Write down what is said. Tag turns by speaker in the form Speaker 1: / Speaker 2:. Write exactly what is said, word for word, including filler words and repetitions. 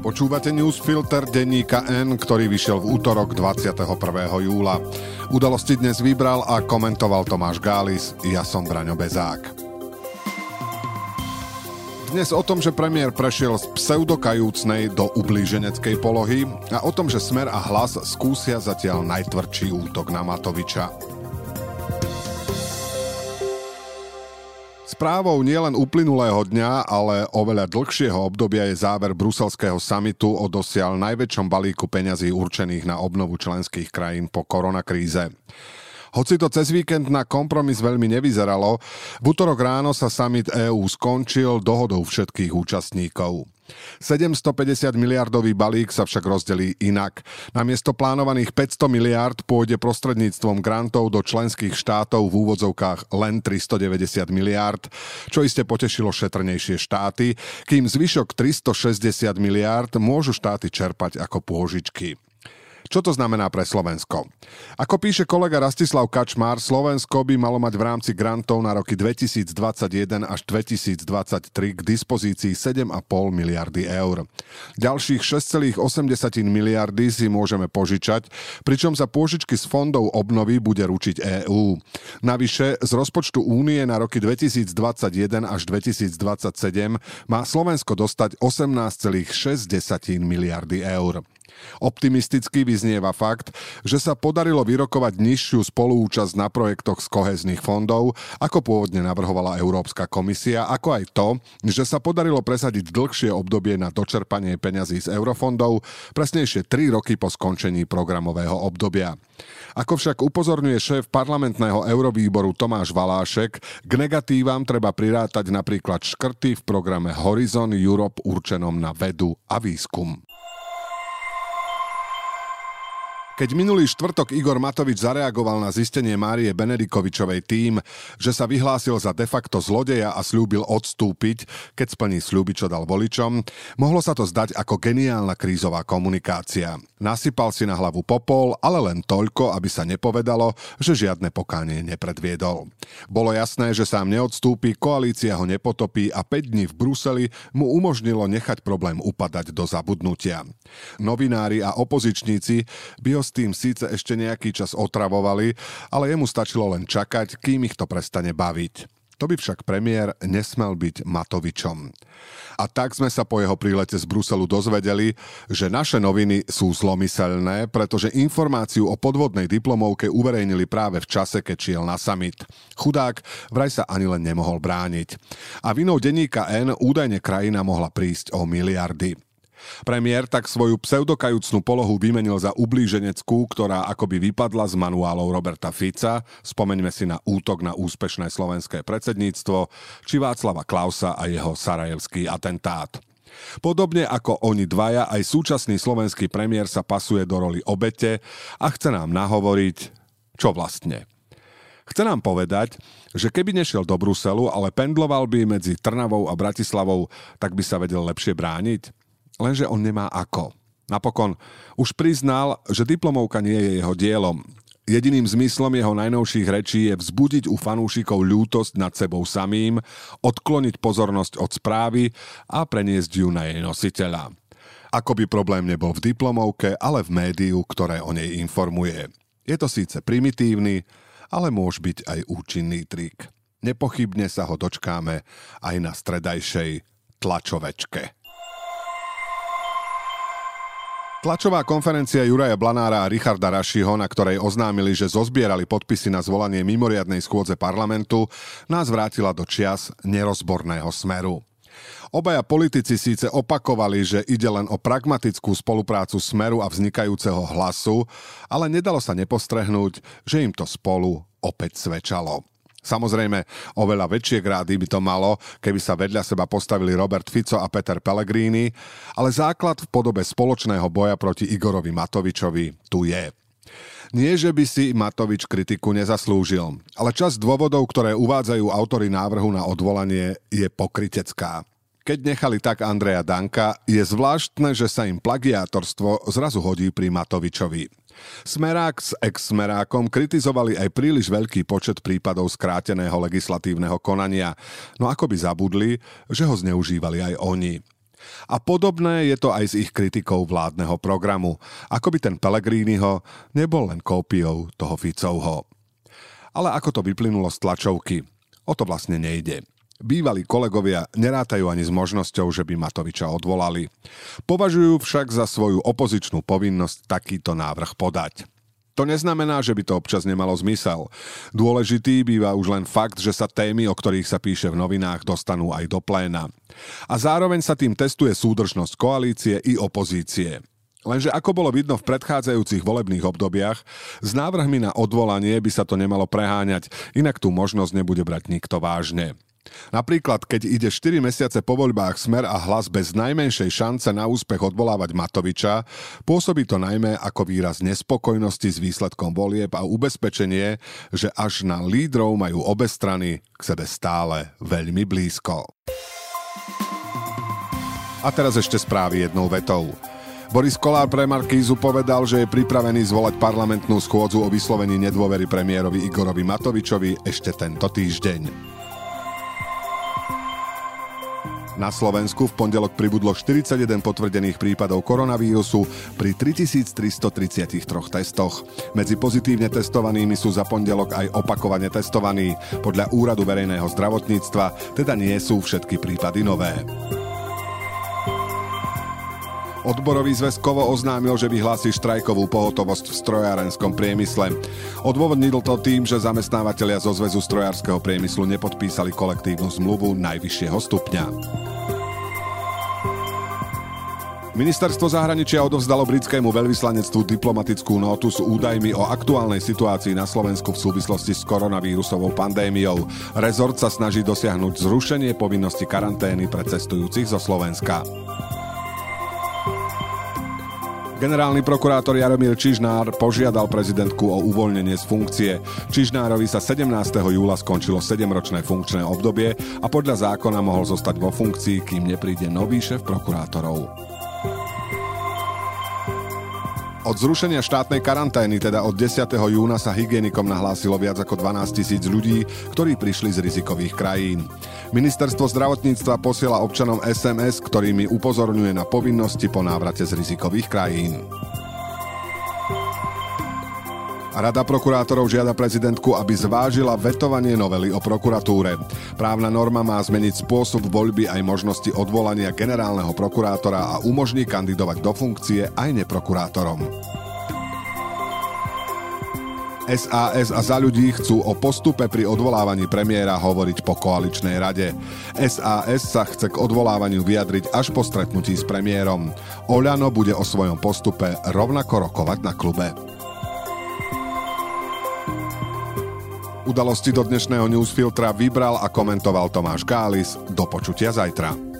Speaker 1: Počúvate newsfilter denníka N, ktorý vyšiel v útorok dvadsiateho prvého júla. Udalosti dnes vybral a komentoval Tomáš Gális, ja som Braňo Bezák. Dnes o tom, že premiér prešiel z pseudokajúcnej do ublíženeckej polohy a o tom, že Smer a Hlas skúsia zatiaľ najtvrdší útok na Matoviča. Správou nielen uplynulého dňa, ale oveľa dlhšieho obdobia je záver bruselského samitu o dosiaľ najväčšom balíku peňazí určených na obnovu členských krajín po koronakríze. Hoci to cez víkend na kompromis veľmi nevyzeralo, v utorok ráno sa summit EÚ skončil dohodou všetkých účastníkov. sedemstopäťdesiat miliardový balík sa však rozdelí inak. Namiesto plánovaných päťsto miliárd pôjde prostredníctvom grantov do členských štátov v úvodzovkách len tristodeväťdesiat miliárd, čo iste potešilo šetrnejšie štáty, kým zvyšok tristošesťdesiat miliárd môžu štáty čerpať ako pôžičky. Čo to znamená pre Slovensko? Ako píše kolega Rastislav Kačmár, Slovensko by malo mať v rámci grantov na roky dvetisícdvadsaťjeden až dvetisícdvadsaťtri k dispozícii sedem a pol miliardy eur. Ďalších šesť celá osem miliardy si môžeme požičať, pričom za pôžičky z fondov obnovy bude ručiť EÚ. Navyše z rozpočtu Únie na roky dvetisícdvadsaťjeden až dvetisícdvadsaťsedem má Slovensko dostať osemnásť celá šesť miliardy eur. Optimisticky vyznieva fakt, že sa podarilo vyrokovať nižšiu spoluúčasť na projektoch z kohéznych fondov, ako pôvodne navrhovala Európska komisia, ako aj to, že sa podarilo presadiť dlhšie obdobie na dočerpanie peňazí z eurofondov, presnejšie tri roky po skončení programového obdobia. Ako však upozorňuje šéf parlamentného eurovýboru Tomáš Valášek, k negatívam treba prirátať napríklad škrty v programe Horizon Europe určenom na vedu a výskum. Keď minulý štvrtok Igor Matovič zareagoval na zistenie Márie Benedikovičovej tým, že sa vyhlásil za de facto zlodeja a sľúbil odstúpiť, keď splní sľuby, čo dal voličom, mohlo sa to zdať ako geniálna krízová komunikácia. Nasypal si na hlavu popol, ale len toľko, aby sa nepovedalo, že žiadne pokánie nepredviedol. Bolo jasné, že sám neodstúpi, koalícia ho nepotopí a päť dní v Bruseli mu umožnilo nechať problém upadať do zabudnutia. Novinári a opozičníci by ho s tým síce ešte nejaký čas otravovali, ale jemu stačilo len čakať, kým ich to prestane baviť. To by však premiér nesmel byť Matovičom. A tak sme sa po jeho prílete z Bruselu dozvedeli, že naše noviny sú zlomyselné, pretože informáciu o podvodnej diplomovke uverejnili práve v čase, keď šiel na summit. Chudák vraj sa ani len nemohol brániť. A vinou denníka N údajne krajina mohla prísť o miliardy. Premiér tak svoju pseudokajúcnu polohu vymenil za ublíženeckú, ktorá akoby vypadla z manuálov Roberta Fica, spomeňme si na útok na úspešné slovenské predsedníctvo, či Václava Klausa a jeho sarajevský atentát. Podobne ako oni dvaja, aj súčasný slovenský premiér sa pasuje do roli obete a chce nám nahovoriť, čo vlastne. Chce nám povedať, že keby nešiel do Bruselu, ale pendloval by medzi Trnavou a Bratislavou, tak by sa vedel lepšie brániť? Lenže on nemá ako. Napokon už priznal, že diplomovka nie je jeho dielom. Jediným zmyslom jeho najnovších rečí je vzbudiť u fanúšikov ľútosť nad sebou samým, odkloniť pozornosť od správy a preniesť ju na jej nositeľa. Ako by problém nebol v diplomovke, ale v médiu, ktoré o nej informuje. Je to síce primitívny, ale môže byť aj účinný trik. Nepochybne sa ho dočkáme aj na stredajšej tlačovečke. Tlačová konferencia Juraja Blanára a Richarda Rašiho, na ktorej oznámili, že zozbierali podpisy na zvolanie mimoriadnej schôdze parlamentu, nás vrátila do čias nerozborného Smeru. Obaja politici síce opakovali, že ide len o pragmatickú spoluprácu Smeru a vznikajúceho Hlasu, ale nedalo sa nepostrehnúť, že im to spolu opäť svedčalo. Samozrejme, oveľa väčšie grády by to malo, keby sa vedľa seba postavili Robert Fico a Peter Pellegrini, ale základ v podobe spoločného boja proti Igorovi Matovičovi tu je. Nie, že by si Matovič kritiku nezaslúžil, ale časť dôvodov, ktoré uvádzajú autori návrhu na odvolanie, je pokrytecká. Keď nechali tak Andreja Danka, je zvláštne, že sa im plagiátorstvo zrazu hodí pri Matovičovi. Smerák s ex-smerákom kritizovali aj príliš veľký počet prípadov skráteného legislatívneho konania, no ako by zabudli, že ho zneužívali aj oni. A podobné je to aj s ich kritikou vládneho programu. Ako by ten Pellegriniho nebol len kópiou toho Ficovho. Ale ako to vyplynulo z tlačovky, o to vlastne nejde. Bývalí kolegovia nerátajú ani s možnosťou, že by Matoviča odvolali. Považujú však za svoju opozičnú povinnosť takýto návrh podať. To neznamená, že by to občas nemalo zmysel. Dôležitý býva už len fakt, že sa témy, o ktorých sa píše v novinách, dostanú aj do pléna. A zároveň sa tým testuje súdržnosť koalície i opozície. Lenže ako bolo vidno v predchádzajúcich volebných obdobiach, s návrhmi na odvolanie by sa to nemalo preháňať, inak tú možnosť nebude brať nikto vážne. Napríklad, keď ide štyri mesiace po voľbách Smer a Hlas bez najmenšej šance na úspech odvolávať Matoviča, pôsobí to najmä ako výraz nespokojnosti s výsledkom volieb a ubezpečenie, že až na lídrov majú obe strany k sebe stále veľmi blízko. A teraz ešte správy jednou vetou. Boris Kollár pre Markízu povedal, že je pripravený zvolať parlamentnú schôdzu o vyslovení nedôvery premiérovi Igorovi Matovičovi ešte tento týždeň. Na Slovensku v pondelok pribudlo štyridsaťjeden potvrdených prípadov koronavírusu pri tritisíctristotridsaťtri testoch. Medzi pozitívne testovanými sú za pondelok aj opakovane testovaní. Podľa Úradu verejného zdravotníctva teda nie sú všetky prípady nové. Odborový zväz Kovo oznámil, že vyhlási štrajkovú pohotovosť v strojárenskom priemysle. Odôvodnil to tým, že zamestnávateľia zo Zväzu strojárskeho priemyslu nepodpísali kolektívnu zmluvu najvyššieho stupňa. Ministerstvo zahraničia odovzdalo britskému veľvyslanectvu diplomatickú nótu s údajmi o aktuálnej situácii na Slovensku v súvislosti s koronavírusovou pandémiou. Rezort sa snaží dosiahnuť zrušenie povinnosti karantény pre cestujúcich zo Slovenska. Generálny prokurátor Jaromír Čižnár požiadal prezidentku o uvoľnenie z funkcie. Čižnárovi sa sedemnásteho júla skončilo sedemročné funkčné obdobie a podľa zákona mohol zostať vo funkcii, kým nepríde nový šéf prokurátorov. Od zrušenia štátnej karantény, teda od desiateho júna, sa hygienikom nahlásilo viac ako dvanásť tisíc ľudí, ktorí prišli z rizikových krajín. Ministerstvo zdravotníctva posiela občanom es em es, ktorými upozorňuje na povinnosti po návrate z rizikových krajín. Rada prokurátorov žiada prezidentku, aby zvážila vetovanie novely o prokuratúre. Právna norma má zmeniť spôsob voľby aj možnosti odvolania generálneho prokurátora a umožní kandidovať do funkcie aj neprokurátorom. es a es a Za ľudí chcú o postupe pri odvolávaní premiéra hovoriť po koaličnej rade. es a es sa chce k odvolávaniu vyjadriť až po stretnutí s premiérom. Oľano bude o svojom postupe rovnako rokovať na klube. Udalosti do dnešného newsfiltra vybral a komentoval Tomáš Kális. Do počutia zajtra.